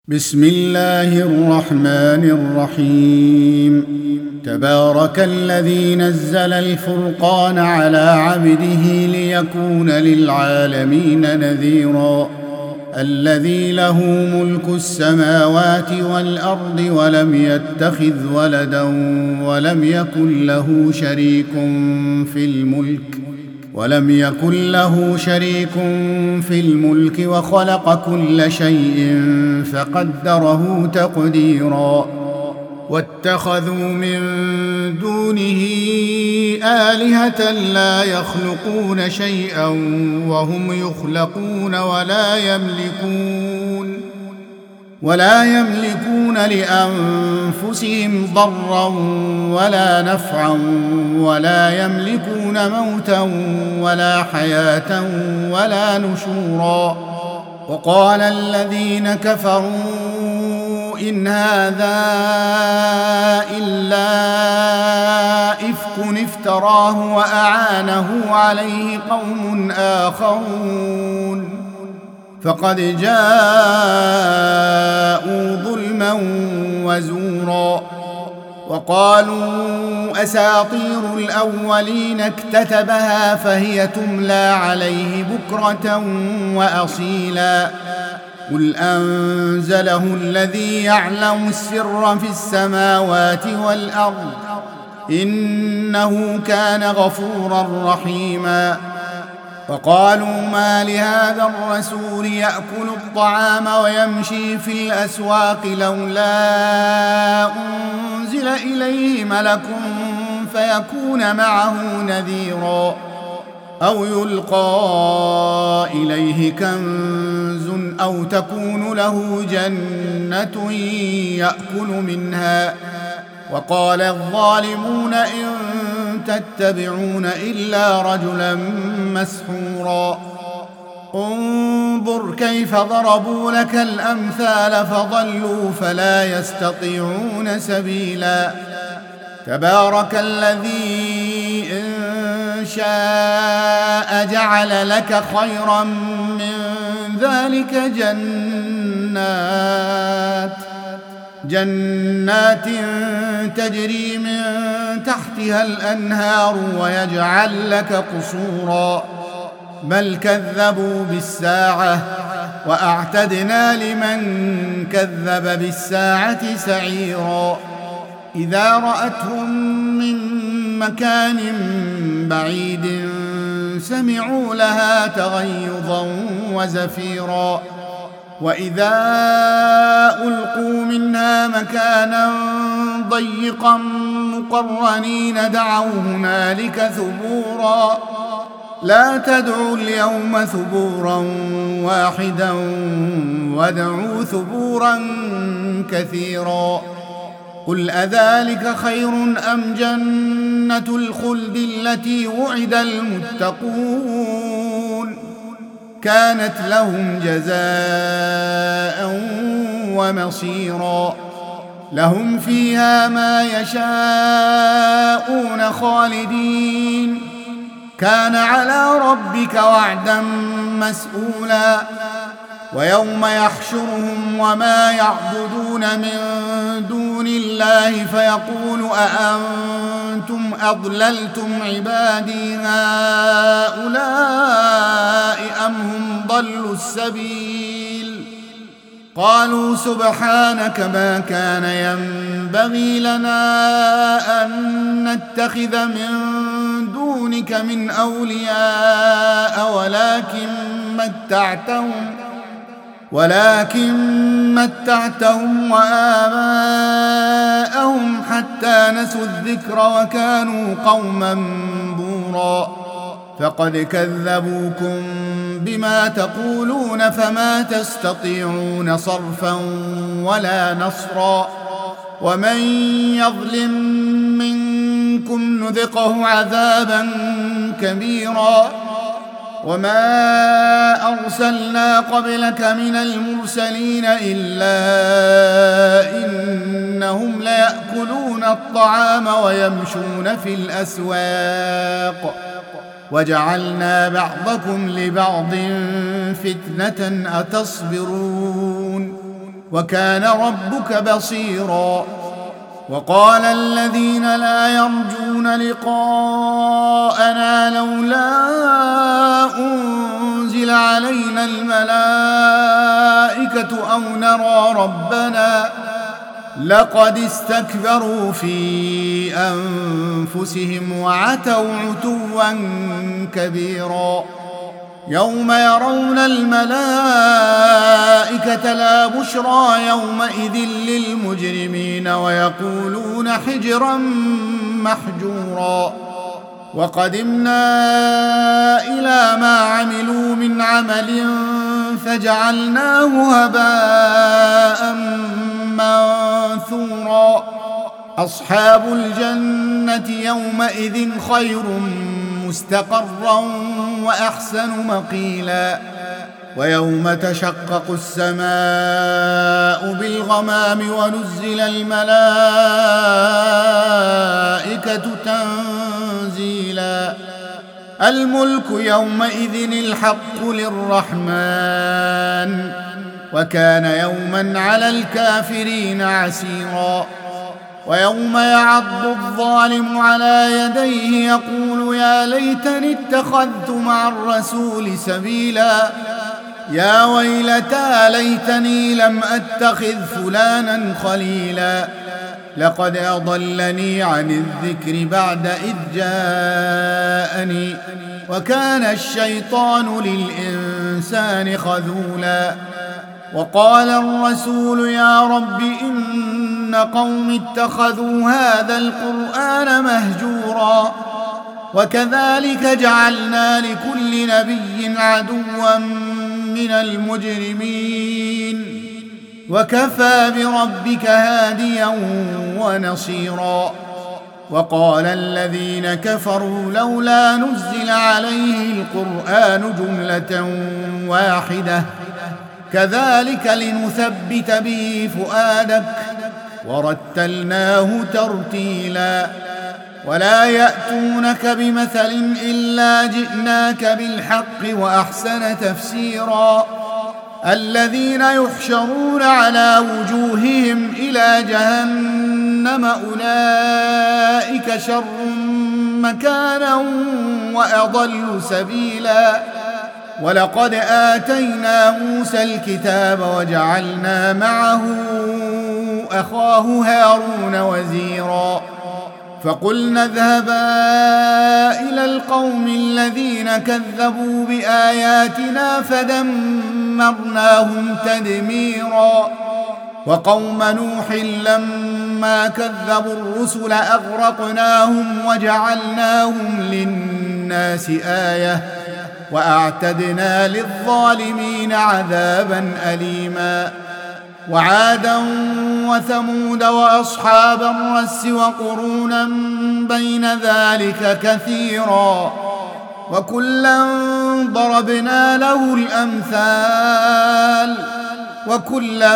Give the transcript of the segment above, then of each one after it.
بسم الله الرحمن الرحيم. تبارك الذي نزل الفرقان على عبده ليكون للعالمين نذيرا. الذي له ملك السماوات والأرض ولم يتخذ ولدا ولم يكن له شريك في الملك وخلق كل شيء فقدره تقديرا. واتخذوا من دونه آلهة لا يخلقون شيئا وهم يخلقون ولا يملكون لأنفسهم ضرا ولا نفعا ولا يملكون موتا ولا حياة ولا نشورا. وقال الذين كفروا إن هذا إلا إفك افتراه وأعانه عليه قوم آخرون فقد جاءوا ظلما وزورا. وقالوا أساطير الأولين اكتتبها فهي تملى عليه بكرة وأصيلا. قل أنزله الذي يعلم السر في السماوات والأرض إنه كان غفورا رحيما. وقالوا ما لهذا الرسول يأكل الطعام ويمشي في الأسواق لولا أنزل إليه ملك فيكون معه نذيرا أو يلقى إليه كنز أو تكون له جنة يأكل منها. وقال الظالمون إن تتبعون إلا رجلا مسحورا. انظر كيف ضربوا لك الأمثال فضلوا فلا يستطيعون سبيلا. تبارك الذي إن شاء جعل لك خيرا من ذلك جنات تجري من تحتها الأنهار ويجعل لك قصورا بل كذبوا بالساعة وأعتدنا لمن كذب بالساعة سعيرا. إذا رأتهم من مكان بعيد سمعوا لها تغيظا وزفيرا. وإذا ألقوا منها مكانا ضيقا مقرنين دعوا هنالك ثبورا. لا تدعوا اليوم ثبورا واحدا وادعوا ثبورا كثيرا. قل أذلك خير أم جنة الخلد التي وعد المتقون كانت لهم جزاء ومصيرا. لهم فيها ما يشاءون خالدين كان على ربك وعدا مسئولا. ويوم يحشرهم وما يعبدون من دون الله فيقول أأنتم أضللتم عبادي هؤلاء أم هم ضلوا السبيل. قالوا سبحانك ما كان ينبغي لنا أن نتخذ من دونك من أولياء ولكن متعتهم وآباءهم حتى نسوا الذكر وكانوا قوما بورا. فقد كذبوكم بما تقولون فما تستطيعون صرفا ولا نصرا. ومن يظلم منكم نذقه عذابا كبيرا. وما أرسلنا قبلك من المرسلين إلا إنهم ليأكلون الطعام ويمشون في الأسواق وجعلنا بعضكم لبعض فتنة أتصبرون وكان ربك بصيرا. وقال الذين لا يرجون لقاءنا لولا أنزل علينا الملائكة أو نرى ربنا لقد استكبروا في أنفسهم وعتوا عتوا كبيرا. يوم يرون الملائكة لا بشرى يومئذ للمجرمين ويقولون حجرا محجورا. وقدمنا إلى ما عملوا من عمل فجعلناه هباء منثورا. أصحاب الجنة يومئذ خير مستقرا وأحسن مقيلا. ويوم تشقق السماء بالغمام ونزل الملائكة تنزيلا. الملك يومئذ الحق للرحمن وكان يوما على الكافرين عسيرا. ويوم يعض الظالم على يديه يقول يا ليتني اتخذت مع الرسول سبيلا. يا ويلتى ليتني لم أتخذ فلانا خليلا لقد أضلني عن الذكر بعد إذ جاءني وكان الشيطان للإنسان خذولا. وقال الرسول يا رب إن قوم اتخذوا هذا القرآن مهجورا. وكذلك جعلنا لكل نبي عدوا من المجرمين وكفى بربك هاديا ونصيرا. وقال الذين كفروا لولا نزل عليه القرآن جملة واحدة كذلك لنثبت به فؤادك ورتلناه ترتيلا. ولا يأتونك بمثل إلا جئناك بالحق وأحسن تفسيرا. الذين يحشرون على وجوههم إلى جهنم أولئك شر مكانا وأضل سبيلا. ولقد آتينا موسى الكتاب وجعلنا معه أخاه هارون وزيرا. فقلنا اذهبا إلى القوم الذين كذبوا بآياتنا فدمرناهم تدميرا. وقوم نوح لما كذبوا الرسل أغرقناهم وجعلناهم للناس آية وأعتدنا للظالمين عذابا أليما. وعادا وثمود وأصحاب الرس وقرونا بين ذلك كثيرا وكلا ضربنا له الأمثال وكلا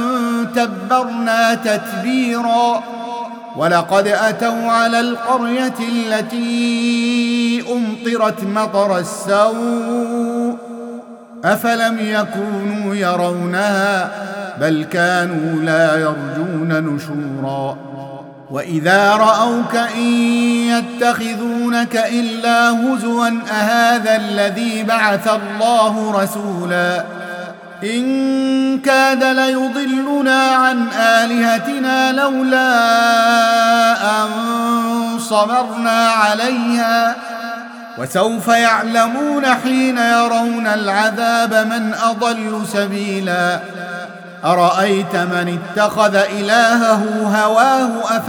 تبرنا تتبيرا. ولقد أتوا على القرية التي أمطرت مطر السوء أفلم يكونوا يرونها بل كانوا لا يرجون نشورا. وإذا رأوك إن يتخذونك إلا هزوا أهذا الذي بعث الله رسولا إن كاد ليضلنا عن آلهتنا لولا أن صبرنا عليها وسوف يعلمون حين يرون العذاب من أضل سبيلا. أرأيت من اتخذ إلهه هواه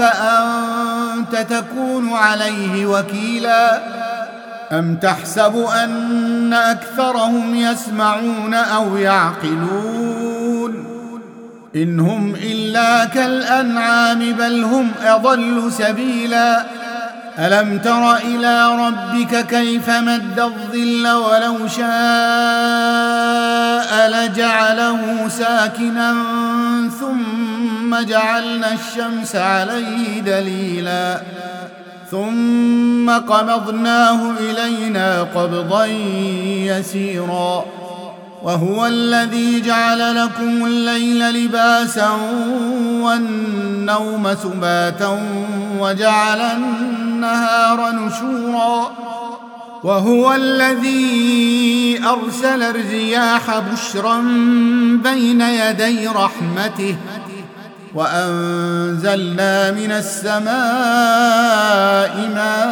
أفأنت تكون عليه وكيلا أم تحسب أن أكثرهم يسمعون أو يعقلون إن هم إلا كالأنعام بل هم أضل سبيلا. ألم تر إلى ربك كيف مد الظل ولو شاء لجعله ساكنا ثم جعلنا الشمس عليه دليلا ثم قبضناه إلينا قبضا يسيرا. وهو الذي جعل لكم الليل لباسا والنوم سباتا وجعل النهار نشورا وهو الذي أرسل الرياح بشرا بين يدي رحمته وأنزلنا من السماء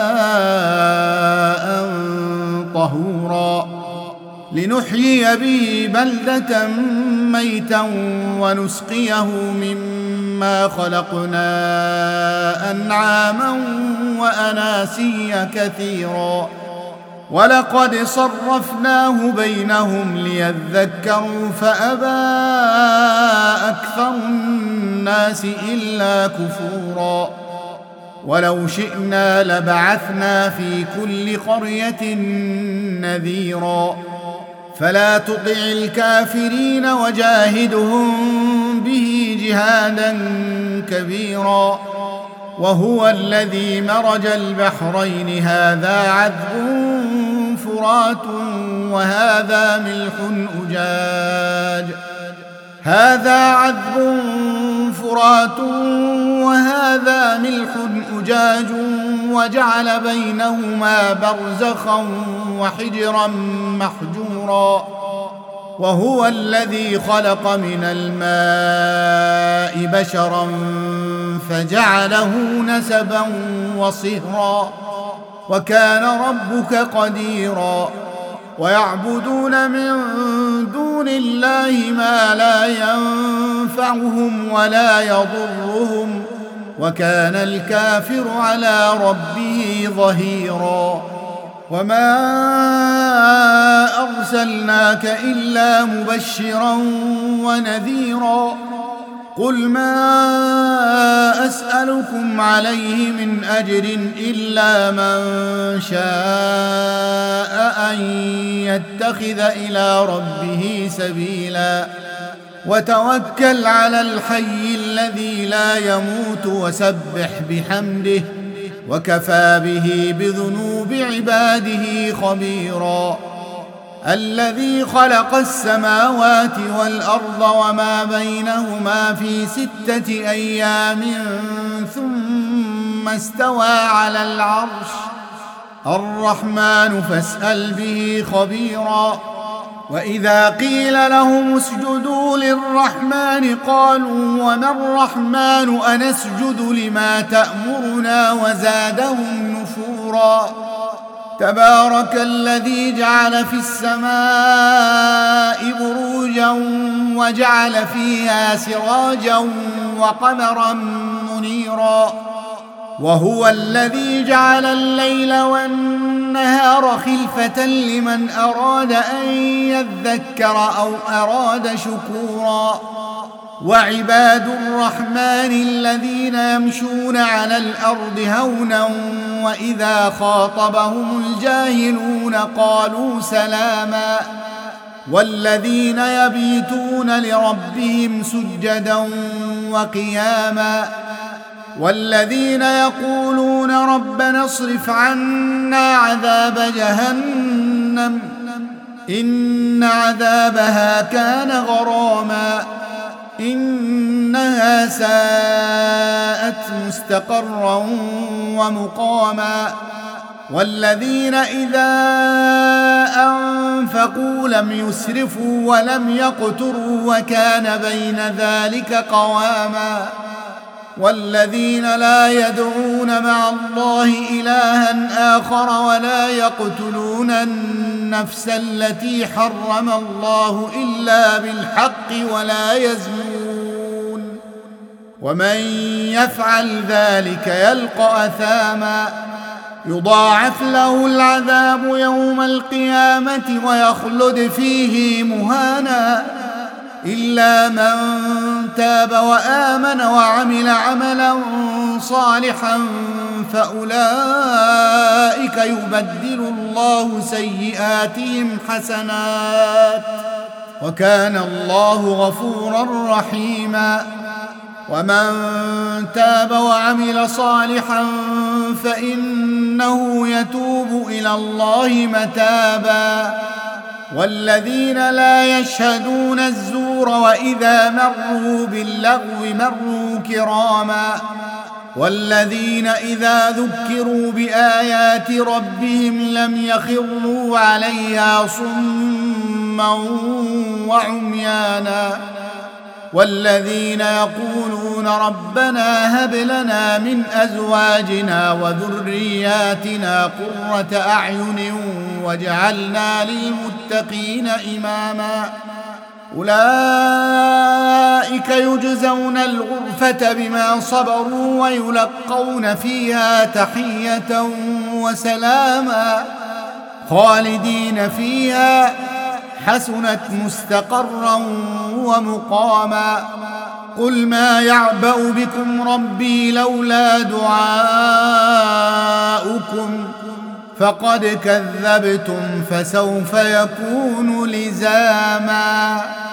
ماء طهورا لنحيي به بلدة ميتا ونسقيه مما خلقنا أنعاما وأناسيا كثيرا ولقد صرفناه بينهم ليذكروا فأبى أكثر الناس إلا كفورا ولو شئنا لبعثنا في كل قرية نذيرا فلا تطع الكافرين وجاهدهم به جهادا كبيرا وهو الذي مرج البحرين هذا عذب فرات وهذا ملح أجاج وجعل بينهما برزخا وحجرا محجورا وهو الذي خلق من الماء بشرا فجعله نسبا وصهرا وكان ربك قديرا ويعبدون من دون الله ما لا ينفعهم ولا يضرهم وكان الكافر على ربه ظهيرا وما أرسلناك إلا مبشرا ونذيرا قل ما أسألكم عليه من أجر إلا من شاء أن يتخذ إلى ربه سبيلا وتوكل على الحي الذي لا يموت وسبح بحمده وكفى به بذنوب عباده خبيرا الذي خلق السماوات والأرض وما بينهما في 6 أيام ثم استوى على العرش الرحمن فاسأل به خبيرا وإذا قيل لهم اسجدوا للرحمن قالوا وما الرحمن أنسجد لما تأمرنا وزادهم نفورا تبارك الذي جعل في السماء بروجا وجعل فيها سراجا وقمرا منيرا وهو الذي جعل الليل والنهار خلفة لمن أراد أن يذكر أو أراد شكورا وعباد الرحمن الذين يمشون على الأرض هونا وإذا خاطبهم الجاهلون قالوا سلاما والذين يبيتون لربهم سجدا وقياما والذين يقولون ربنا اصرف عنا عذاب جهنم إن عذابها كان غراما إنها ساءت مستقرا ومقاما والذين إذا أنفقوا لم يسرفوا ولم يقتروا وكان بين ذلك قواما والذين لا يدعون مع الله إلها آخر ولا يقتلون النفس التي حرم الله إلا بالحق ولا يزنون ومن يفعل ذلك يلقى أثاما يضاعف له العذاب يوم القيامة ويخلد فيه مهانا إلا من تاب وآمن وعمل عملا صالحا فأولئك يبدل الله سيئاتهم حسنات وكان الله غفورا رحيما ومن تاب وعمل صالحا فإنه يتوب إلى الله متابا والذين لا يشهدون الزور وإذا مروا باللغو مروا كراما والذين إذا ذكروا بآيات ربهم لم يخروا عليها صما وعميانا والذين يقولون ربنا هب لنا من أزواجنا وذرياتنا قرة أعين واجعلنا للمتقين إماما أولئك يجزون الغرفة بما صبروا ويلقون فيها تحية وسلاما خالدين فيها حسنت مستقرا ومقاما قل ما يعبأ بكم ربي لولا دعاؤكم فقد كذبتم فسوف يكون لزاما.